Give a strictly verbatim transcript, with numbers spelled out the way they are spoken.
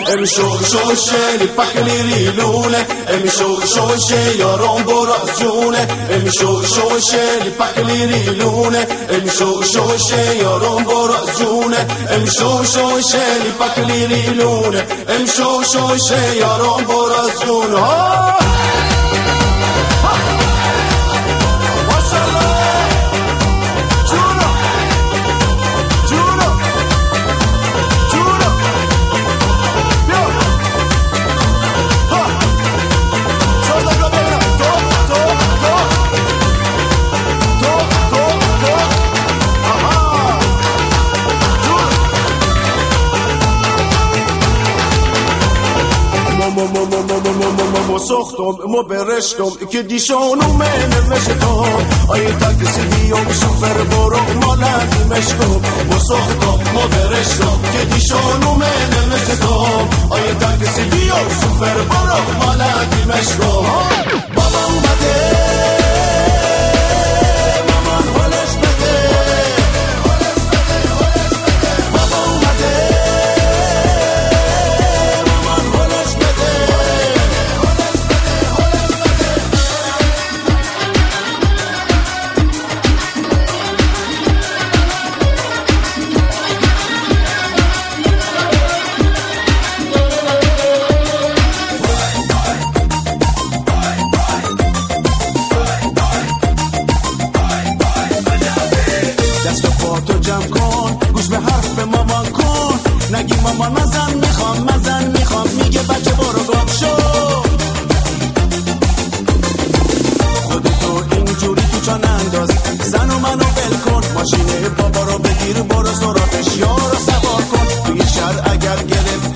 امی شو شوشه پکلی ریلونه امی شو شوشه یارم براز جونه امی شو شوشه پکلی ریلونه امی شو شوشه یارم براز جونه امی شو شوشه پکلی ریلونه امی شو شوشه یارم براز جونه مو سختم مو برشتم که دیشانو من نوشتم آیه تاکسی بیام شوفر برو مالدی مشکم مو سختم مو برشتم که دیشانو من نوشتم آیه تاکسی بیام شوفر برو مالدی مشکم بابا اومده تو جمع کن گوش به حرف مامان کن نگی مامان مزن میخوام مزن میخوام میگه بچه برو گم شو خودتو اینجوری تو چان انداز زن و منو بل کن ماشین بابا رو بگیر برو سراغش یارو سوار کن توی شهر اگر گرفت